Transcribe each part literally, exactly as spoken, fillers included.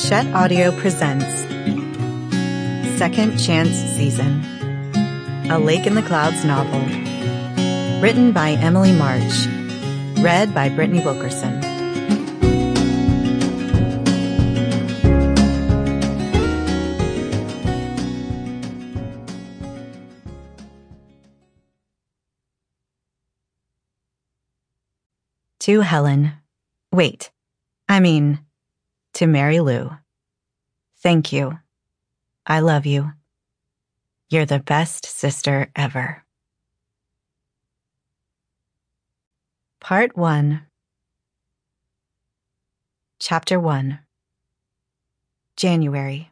Hachette Audio presents Second Chance Season, a Lake in the Clouds novel, written by Emily March, read by Brittany Wilkerson. To Helen. Wait, I mean, to Mary Lou. Thank you. I love you. You're the best sister ever. Part one. Chapter one. January.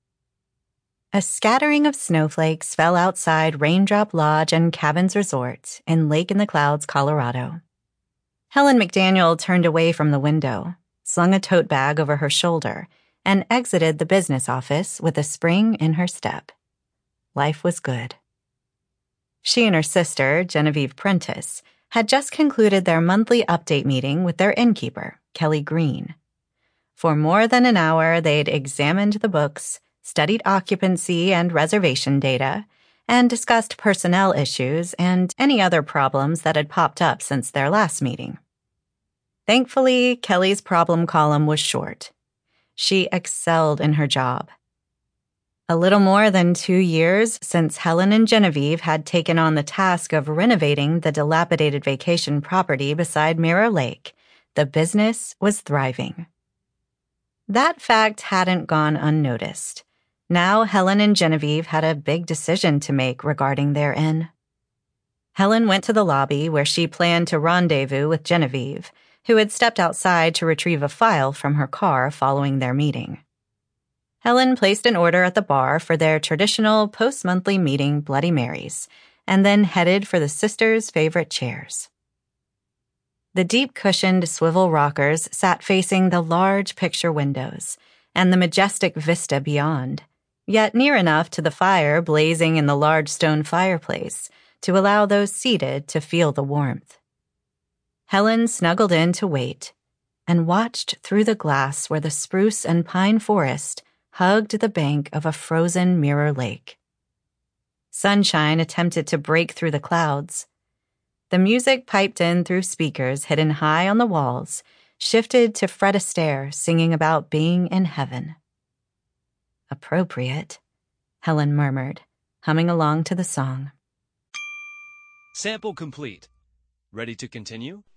A scattering of snowflakes fell outside Raindrop Lodge and Cabins Resort in Lake in the Clouds, Colorado. Helen McDaniel turned away from the window, slung a tote bag over her shoulder, and exited the business office with a spring in her step. Life was good. She and her sister, Genevieve Prentice, had just concluded their monthly update meeting with their innkeeper, Kelly Green. For more than an hour, they'd examined the books, studied occupancy and reservation data, and discussed personnel issues and any other problems that had popped up since their last meeting. Thankfully, Kelly's problem column was short. She excelled in her job. A little more than two years since Helen and Genevieve had taken on the task of renovating the dilapidated vacation property beside Mirror Lake, the business was thriving. That fact hadn't gone unnoticed. Now Helen and Genevieve had a big decision to make regarding their inn. Helen went to the lobby where she planned to rendezvous with Genevieve, who had stepped outside to retrieve a file from her car following their meeting. Helen placed an order at the bar for their traditional post-monthly meeting Bloody Marys, and then headed for the sisters' favorite chairs. The deep-cushioned swivel rockers sat facing the large picture windows and the majestic vista beyond, yet near enough to the fire blazing in the large stone fireplace to allow those seated to feel the warmth. Helen snuggled in to wait and watched through the glass where the spruce and pine forest hugged the bank of a frozen Mirror Lake. Sunshine attempted to break through the clouds. The music piped in through speakers hidden high on the walls shifted to Fred Astaire singing about being in heaven. Appropriate, Helen murmured, humming along to the song. Sample complete. Ready to continue?